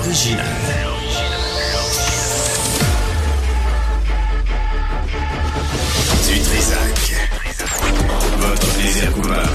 original. Du Trisac. Votre plaisir coupable.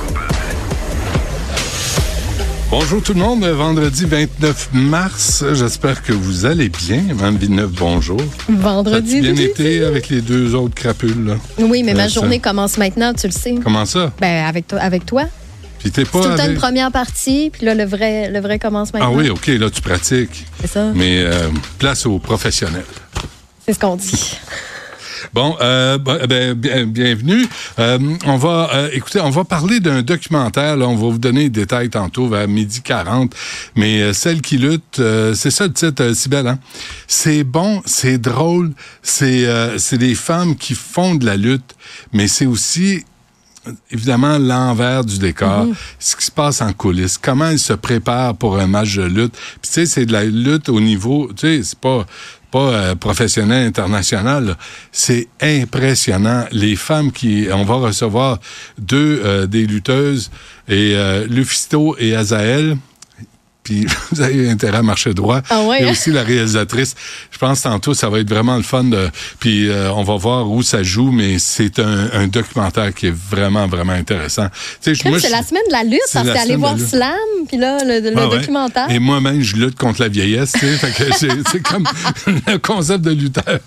Bonjour tout le monde, vendredi 29 mars, j'espère que vous allez bien. Mme Villeneuve, bonjour. Vendredi. Ça a bien été avec les deux autres crapules, là? Oui, mais ma journée commence maintenant, tu le sais. Comment ça? Ben, avec toi. Puis t'es pas c'est tout le temps une première partie, puis là, le vrai commence maintenant. Ah oui, OK, là, tu pratiques. C'est ça. Mais place aux professionnels. C'est ce qu'on dit. Bon, bienvenue. On va parler d'un documentaire. Là, on va vous donner des détails tantôt vers 12h40. Mais Celles qui luttent, c'est ça le titre, Cybèle, hein? C'est bon, c'est drôle. C'est des femmes qui font de la lutte, mais c'est aussi évidemment l'envers du décor, ce qui se passe en coulisses, comment elles se préparent pour un match de lutte. Puis tu sais, c'est de la lutte au niveau, tu sais, c'est pas professionnel international, là. C'est impressionnant. Les femmes on va recevoir deux des lutteuses, et Lufisto et Azael. Puis vous avez intérêt à marcher droit. Ah ouais, et aussi la réalisatrice. Je pense tantôt, ça va être vraiment le fun. Puis on va voir où ça joue, mais c'est un documentaire qui est vraiment, vraiment intéressant. C'est la semaine de la lutte, parce que c'est aller voir Slam, puis là, le documentaire. Et moi-même, je lutte contre la vieillesse, tu sais. Fait que c'est comme le concept de lutteur.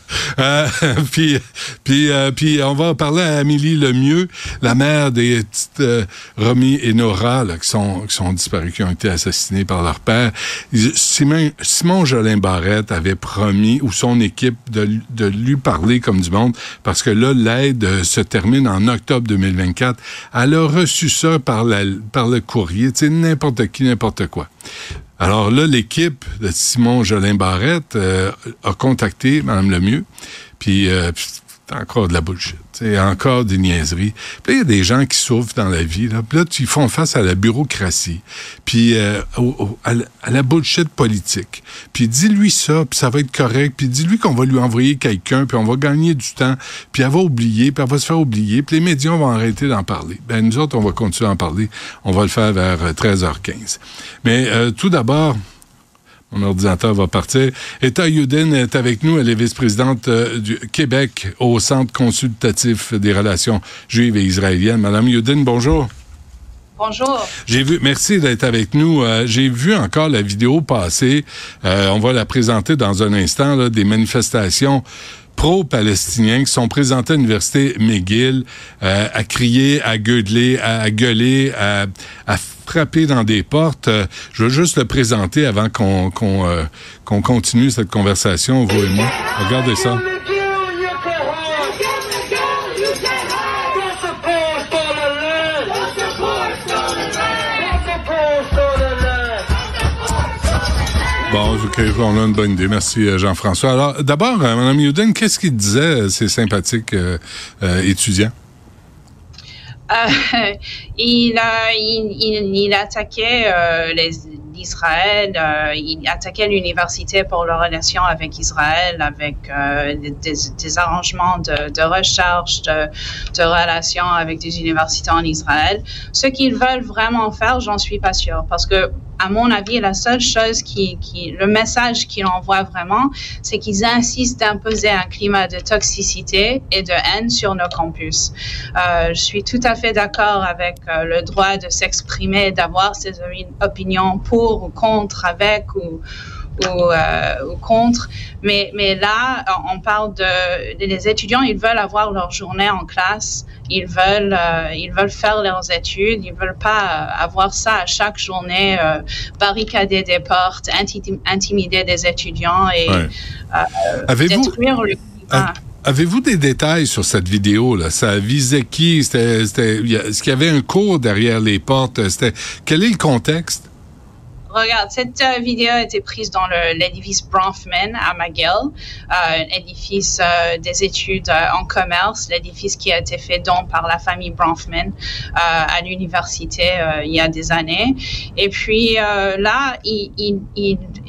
Puis on va parler à Amélie Lemieux, la mère des petites Romy et Nora, là, qui sont disparues, qui ont été assassinées par leur père. Simon Jolin Barrette avait promis, ou son équipe, de lui parler comme du monde, parce que là, l'aide se termine en octobre 2024. Elle a reçu ça par le courrier, tu sais, n'importe qui, n'importe quoi. Alors là, l'équipe de Simon Jolin Barrette a contacté Mme Lemieux, puis c'est encore de la bullshit. C'est encore des niaiseries. Puis là, il y a des gens qui souffrent dans la vie. Là. Puis là, ils font face à la bureaucratie, puis à la bullshit politique. Puis dis-lui ça, puis ça va être correct. Puis dis-lui qu'on va lui envoyer quelqu'un, puis on va gagner du temps. Puis elle va oublier, puis elle va se faire oublier. Puis les médias vont arrêter d'en parler. Ben nous autres, on va continuer à en parler. On va le faire vers 13h15. Mais tout d'abord... Mon ordinateur va partir. Etta Youdin est avec nous. Elle est vice-présidente du Québec au Centre consultatif des relations juives et israéliennes. Madame Youdin, bonjour. Bonjour. Merci d'être avec nous. J'ai vu encore la vidéo passer. On va la présenter dans un instant, là, des manifestations pro-palestiniens qui sont présentés à l'Université McGill, à crier, à gueuler, à frapper dans des portes. Je veux juste le présenter avant qu'on continue cette conversation, vous et moi. Regardez ça. Bon, OK, on a une bonne idée. Merci, Jean-François. Alors, d'abord, Mme Youdin, qu'est-ce qu'il disait, ces sympathiques étudiants? Il attaquait l'Israël, il attaquait l'université pour leur relation avec Israël, avec des arrangements de recherche, de relations avec des universités en Israël. Ce qu'ils veulent vraiment faire, j'en suis pas sûre, parce que à mon avis, la seule chose le message qu'ils envoient vraiment, c'est qu'ils insistent d'imposer un climat de toxicité et de haine sur nos campus. Je suis tout à fait d'accord avec le droit de s'exprimer, d'avoir ses opinions pour ou contre, avec ou contre, mais là, on parle les étudiants, ils veulent avoir leur journée en classe, ils veulent faire leurs études, ils veulent pas avoir ça à chaque journée, barricader des portes, intimider des étudiants et détruire le climat. Avez-vous des détails sur cette vidéo-là? Ça visait qui? Est-ce qu'il y avait un cours derrière les portes? Quel est le contexte? Regarde, cette vidéo a été prise dans l'édifice Bronfman à McGill, l'édifice des études en commerce, l'édifice qui a été fait don par la famille Bronfman à l'université il y a des années. Et puis là, il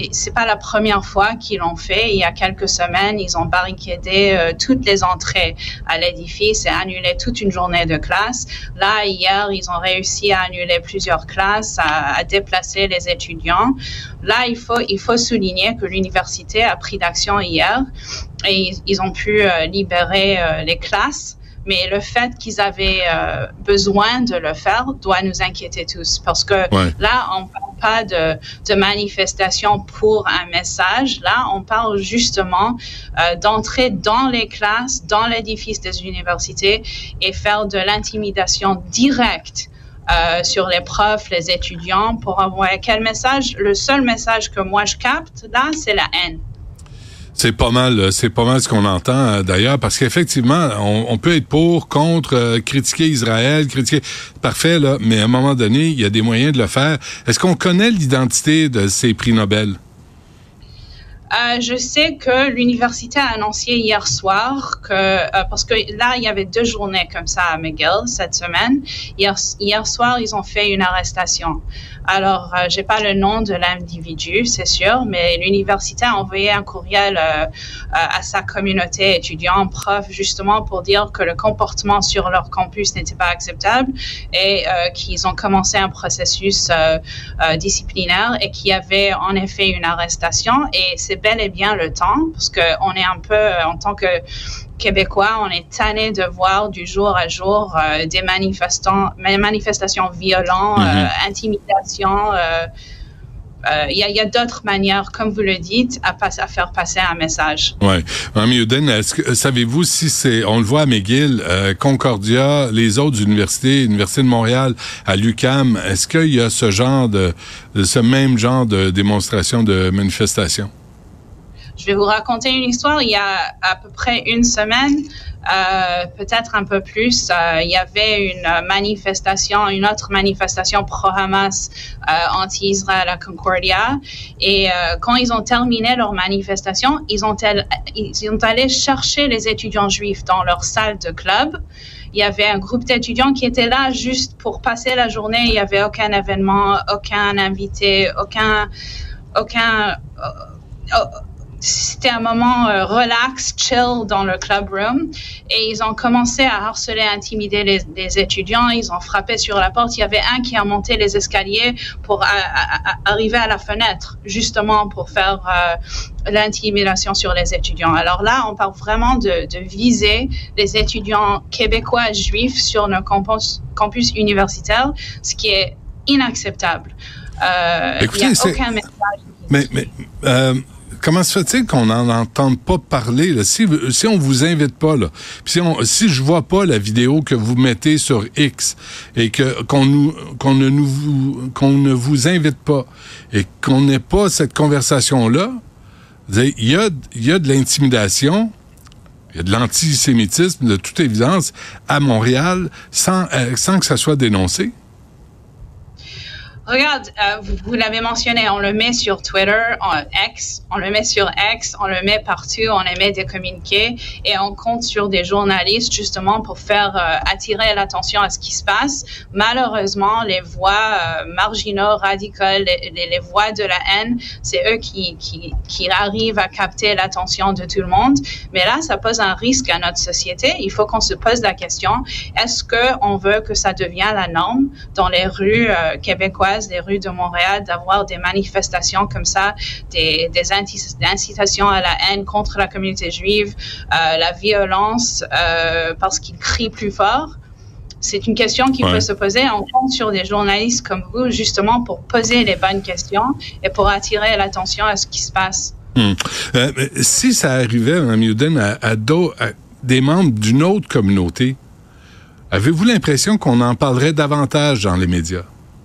c'est pas la première fois qu'ils l'ont fait. Il y a quelques semaines, ils ont barricadé toutes les entrées à l'édifice et annulé toute une journée de classe. Là, hier, ils ont réussi à annuler plusieurs classes, à déplacer les étudiants. Là, il faut souligner que l'université a pris d'action hier et ils ont pu libérer les classes. Mais le fait qu'ils avaient besoin de le faire doit nous inquiéter tous parce que là, on parle pas de manifestation pour un message. Là, on parle justement d'entrer dans les classes, dans l'édifice des universités et faire de l'intimidation directe sur les profs, les étudiants pour envoyer quel message? Le seul message que moi je capte là, c'est la haine. C'est pas mal ce qu'on entend d'ailleurs, parce qu'effectivement, on peut être pour, contre, critiquer Israël, parfait là, mais à un moment donné, il y a des moyens de le faire. Est-ce qu'on connaît l'identité de ces prix Nobel? Je sais que l'université a annoncé hier soir que parce que là il y avait 2 journées comme ça à McGill cette semaine. Hier soir ils ont fait une arrestation. Alors j'ai pas le nom de l'individu, c'est sûr, mais l'université a envoyé un courriel à sa communauté étudiante, prof, justement pour dire que le comportement sur leur campus n'était pas acceptable et qu'ils ont commencé un processus disciplinaire et qu'il y avait en effet une arrestation et c'est bel et bien le temps, parce qu'on est un peu, en tant que Québécois, on est tanné de voir du jour à jour des manifestations violentes, intimidation. Il y a d'autres manières, comme vous le dites, à faire passer un message. Oui. Mme Youden, savez-vous si on le voit à McGill, Concordia, les autres universités, l'Université de Montréal, à l'UQAM, est-ce qu'il y a ce même genre de démonstration, de manifestation? Je vais vous raconter une histoire. Il y a à peu près une semaine, peut-être un peu plus, il y avait une autre manifestation pro-Hamas anti-Israël à Concordia. Et quand ils ont terminé leur manifestation, ils sont allés chercher les étudiants juifs dans leur salle de club. Il y avait un groupe d'étudiants qui étaient là juste pour passer la journée. Il n'y avait aucun événement, aucun invité, c'était un moment relax, chill dans le clubroom et ils ont commencé à harceler, intimider les étudiants. Ils ont frappé sur la porte. Il y avait un qui a monté les escaliers pour arriver à la fenêtre, justement pour faire l'intimidation sur les étudiants. Alors là, on parle vraiment de viser les étudiants québécois juifs sur nos campus universitaires, ce qui est inacceptable. Écoutez, il n'y a aucun message. Comment se fait-il qu'on n'en entende pas parler, là? Si on vous invite pas, là, puis si je vois pas la vidéo que vous mettez sur X et qu'on ne vous invite pas et qu'on n'ait pas cette conversation-là, il y a de l'intimidation, il y a de l'antisémitisme, de toute évidence, à Montréal, sans que ça soit dénoncé. Regarde, vous l'avez mentionné, on le met sur Twitter, on le met partout, on émet des communiqués et on compte sur des journalistes justement pour faire attirer l'attention à ce qui se passe. Malheureusement, les voix marginaux, radicales, les voix de la haine, c'est eux qui arrivent à capter l'attention de tout le monde. Mais là, ça pose un risque à notre société. Il faut qu'on se pose la question, est-ce qu'on veut que ça devienne la norme dans les rues québécoises, des rues de Montréal, d'avoir des manifestations comme ça, des incitations à la haine contre la communauté juive, la violence, parce qu'ils crient plus fort? C'est une question qui peut se poser. On compte sur des journalistes comme vous, justement, pour poser les bonnes questions et pour attirer l'attention à ce qui se passe. Si ça arrivait, Mme Youden, à des membres d'une autre communauté, avez-vous l'impression qu'on en parlerait davantage dans les médias?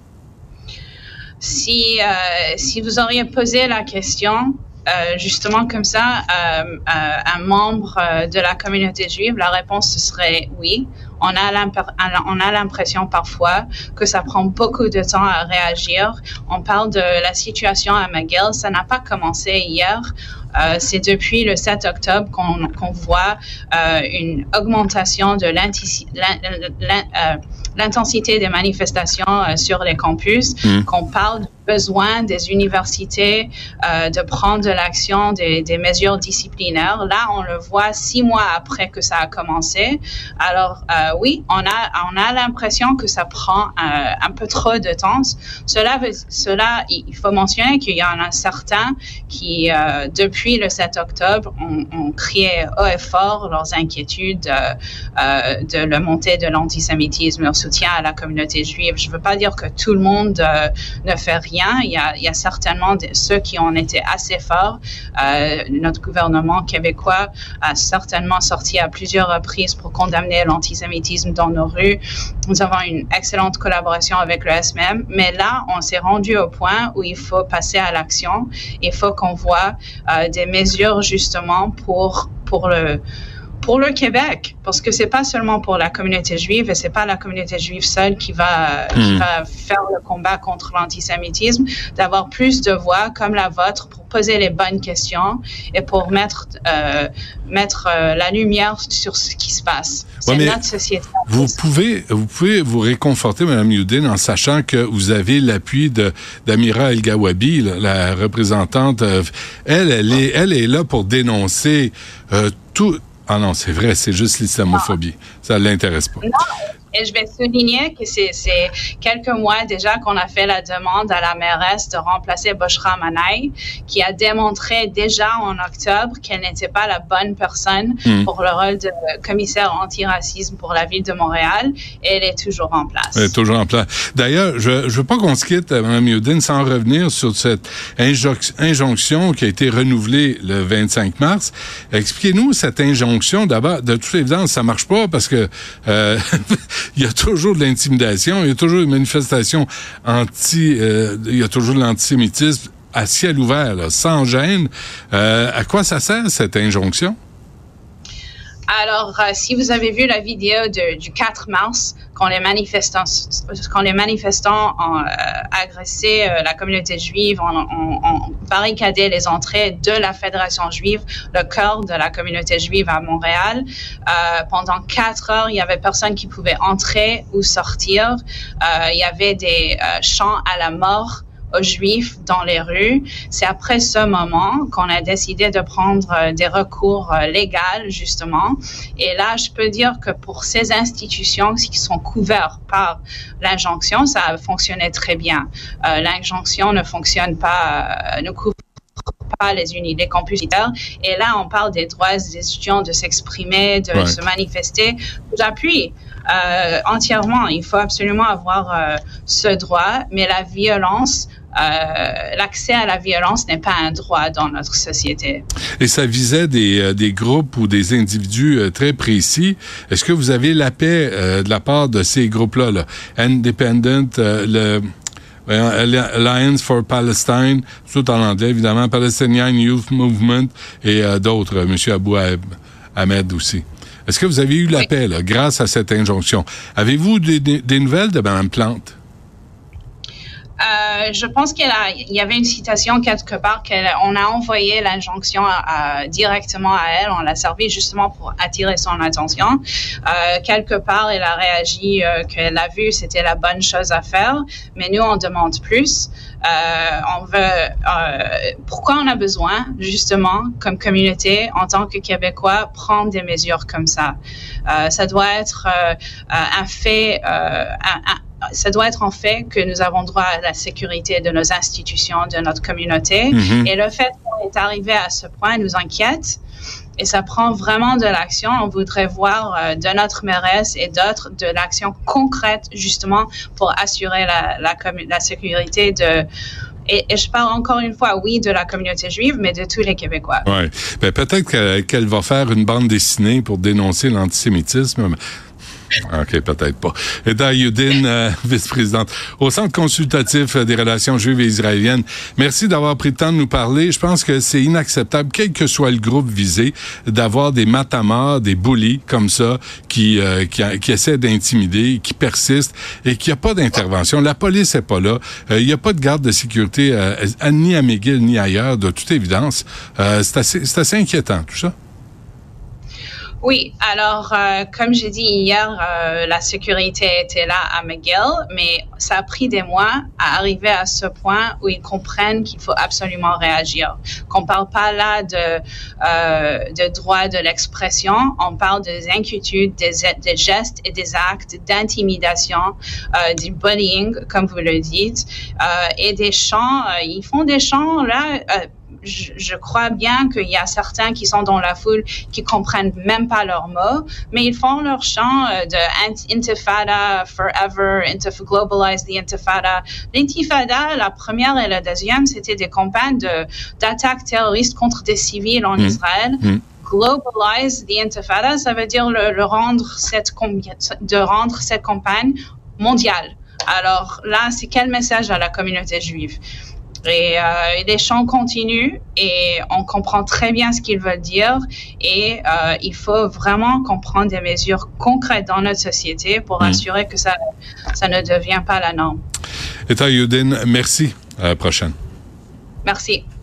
Si vous auriez posé la question, justement comme ça, un membre de la communauté juive, la réponse ce serait oui. On a l'impression parfois que ça prend beaucoup de temps à réagir. On parle de la situation à McGill, ça n'a pas commencé hier. C'est depuis le 7 octobre qu'on voit une augmentation de l'intensité des manifestations sur les campus, qu'on parle besoin des universités de prendre de l'action, des mesures disciplinaires. Là, on le voit 6 mois après que ça a commencé. Alors, oui, on a l'impression que ça prend un peu trop de temps. Cela, il faut mentionner qu'il y en a certains qui, depuis le 7 octobre, ont crié haut et fort leurs inquiétudes de la montée de l'antisémitisme, leur soutien à la communauté juive. Je ne veux pas dire que tout le monde ne fait rien. Il y a certainement ceux qui ont été assez forts. Notre gouvernement québécois a certainement sorti à plusieurs reprises pour condamner l'antisémitisme dans nos rues. Nous avons une excellente collaboration avec le SMM, mais là, on s'est rendu au point où il faut passer à l'action. Il faut qu'on voit des mesures justement pour le Québec, parce que c'est pas seulement pour la communauté juive et c'est pas la communauté juive seule qui va faire le combat contre l'antisémitisme, d'avoir plus de voix comme la vôtre pour poser les bonnes questions et pour mettre la lumière sur ce qui se passe. C'est notre société. Vous pouvez vous réconforter, Mme Youdine, en sachant que vous avez l'appui d'Amira El-Gawabi, la représentante. Elle est là pour dénoncer tout. Ah non, c'est vrai, c'est juste l'islamophobie. Ça ne l'intéresse pas. Non, et je vais souligner que c'est quelques mois déjà qu'on a fait la demande à la mairesse de remplacer Bushra Manaï, qui a démontré déjà en octobre qu'elle n'était pas la bonne personne pour le rôle de commissaire anti-racisme pour la ville de Montréal, et elle est toujours en place. Elle est toujours en place. D'ailleurs, je veux pas qu'on se quitte, Mme Youdine, sans revenir sur cette injonction qui a été renouvelée le 25 mars. Expliquez-nous cette injonction. D'abord, de toute évidence, ça marche pas parce que il y a toujours de l'intimidation, il y a toujours une manifestation il y a toujours de l'antisémitisme à ciel ouvert, là, sans gêne. À quoi ça sert, cette injonction? Alors, si vous avez vu la vidéo du 4 mars, quand les manifestants ont agressé la communauté juive, ont barricadé les entrées de la Fédération juive, le cœur de la communauté juive à Montréal, pendant 4 heures, il y avait personne qui pouvait entrer ou sortir. Il y avait des chants à la mort aux Juifs dans les rues. C'est après ce moment qu'on a décidé de prendre des recours légaux, justement. Et là, je peux dire que pour ces institutions qui sont couvertes par l'injonction, ça a fonctionné très bien. L'injonction ne fonctionne pas, ne couvre pas les campus universitaires. Et là, on parle des droits des étudiants de s'exprimer, de se manifester. J'appuie entièrement. Il faut absolument avoir ce droit, mais la violence, l'accès à la violence n'est pas un droit dans notre société. Et ça visait des groupes ou des individus très précis. Est-ce que vous avez la paix de la part de ces groupes-là, là? Independent, Alliance for Palestine, tout en anglais, évidemment, Palestinian Youth Movement et d'autres, M. Abou Ahmed aussi. Est-ce que vous avez eu la paix, là, grâce à cette injonction? Avez-vous des nouvelles de Mme Plante? Je pense qu'il y avait une citation quelque part qu'on a envoyé l'injonction directement à elle. On l'a servi justement pour attirer son attention. Quelque part, elle a réagi qu'elle a vu c'était la bonne chose à faire, mais nous on demande plus. Pourquoi on a besoin justement comme communauté en tant que Québécois prendre des mesures comme ça? Ça doit être un fait. Ça doit être en fait que nous avons droit à la sécurité de nos institutions, de notre communauté. Et le fait qu'on est arrivé à ce point nous inquiète. Et ça prend vraiment de l'action. On voudrait voir de notre mairesse et d'autres de l'action concrète justement pour assurer la sécurité et je parle encore une fois, oui, de la communauté juive, mais de tous les Québécois. Oui. Ben, peut-être qu'elle va faire une bande dessinée pour dénoncer l'antisémitisme. OK, peut-être pas. Eda Youdine, vice-présidente au Centre consultatif des relations juives et israéliennes. Merci d'avoir pris le temps de nous parler. Je pense que c'est inacceptable, quel que soit le groupe visé, d'avoir des matamars, des bullies comme ça, qui essaient d'intimider, qui persistent et qu'il n'y a pas d'intervention. La police n'est pas là. Il n'y a pas de garde de sécurité ni à McGill ni ailleurs, de toute évidence. C'est assez inquiétant, tout ça. Oui, alors, comme j'ai dit hier, la sécurité était là à McGill, mais ça a pris des mois à arriver à ce point où ils comprennent qu'il faut absolument réagir. Qu'on parle pas là de droit de l'expression, on parle des inquiétudes, des gestes et des actes d'intimidation, du bullying, comme vous le dites, et des chants. Ils font des chants là. Je crois bien qu'il y a certains qui sont dans la foule qui comprennent même pas leurs mots, mais ils font leur chant de Intifada Forever, Globalize the Intifada. L'intifada, la première et la deuxième, c'était des campagnes d'attaques terroristes contre des civils en Israël. Globalize the Intifada, ça veut dire de rendre cette campagne mondiale. Alors là, c'est quel message à la communauté juive? Et les chants continuent et on comprend très bien ce qu'ils veulent dire et il faut vraiment qu'on prenne des mesures concrètes dans notre société pour assurer que ça ne devient pas la norme. Etta Yudin, merci. À la prochaine. Merci.